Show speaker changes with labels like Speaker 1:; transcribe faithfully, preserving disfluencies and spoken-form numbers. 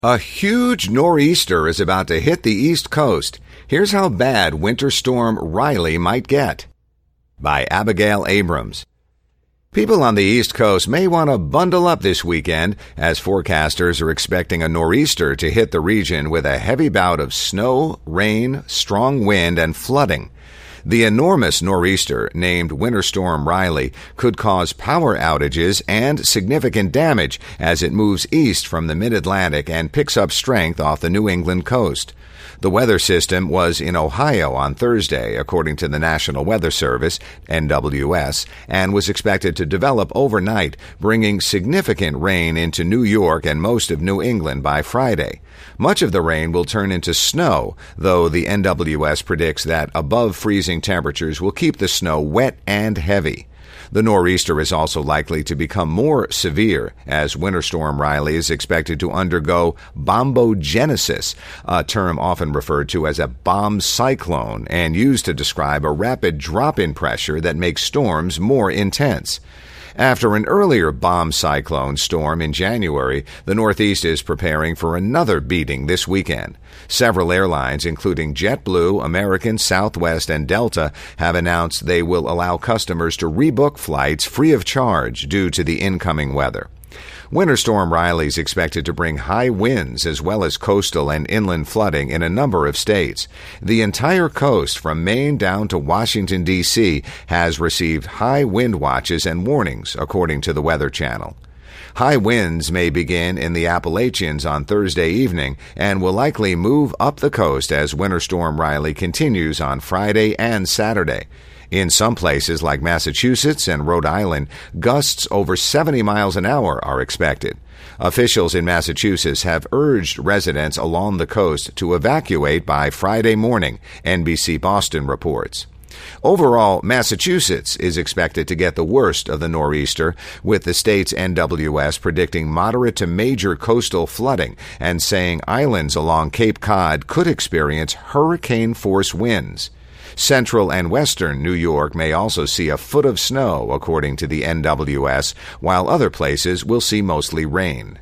Speaker 1: A huge nor'easter is about to hit the East Coast. Here's how bad Winter Storm Riley might get. By Abigail Abrams. People on the East Coast may want to bundle up this weekend, as forecasters are expecting a nor'easter to hit the region with a heavy bout of snow, rain, strong wind, and flooding. The enormous nor'easter, named Winter Storm Riley, could cause power outages and significant damage as it moves east from the mid-Atlantic and picks up strength off the New England coast. The weather system was in Ohio on Thursday, according to the National Weather Service, N W S, and was expected to develop overnight, bringing significant rain into New York and most of New England by Friday. Much of the rain will turn into snow, though the N W S predicts that above freezing temperatures will keep the snow wet and heavy. The nor'easter is also likely to become more severe, as Winter Storm Riley is expected to undergo bombogenesis, a term often referred to as a bomb cyclone and used to describe a rapid drop in pressure that makes storms more intense. After an earlier bomb cyclone storm in January, the Northeast is preparing for another beating this weekend. Several airlines, including JetBlue, American, Southwest, and Delta, have announced they will allow customers to rebook flights free of charge due to the incoming weather. Winter Storm Riley is expected to bring high winds as well as coastal and inland flooding in a number of states. The entire coast from Maine down to Washington, D C has received high wind watches and warnings, according to the Weather Channel. High winds may begin in the Appalachians on Thursday evening and will likely move up the coast as Winter Storm Riley continues on Friday and Saturday. In some places like Massachusetts and Rhode Island, gusts over seventy miles an hour are expected. Officials in Massachusetts have urged residents along the coast to evacuate by Friday morning, N B C Boston reports. Overall, Massachusetts is expected to get the worst of the nor'easter, with the state's N W S predicting moderate to major coastal flooding and saying islands along Cape Cod could experience hurricane-force winds. Central and western New York may also see a foot of snow, according to the N W S, while other places will see mostly rain.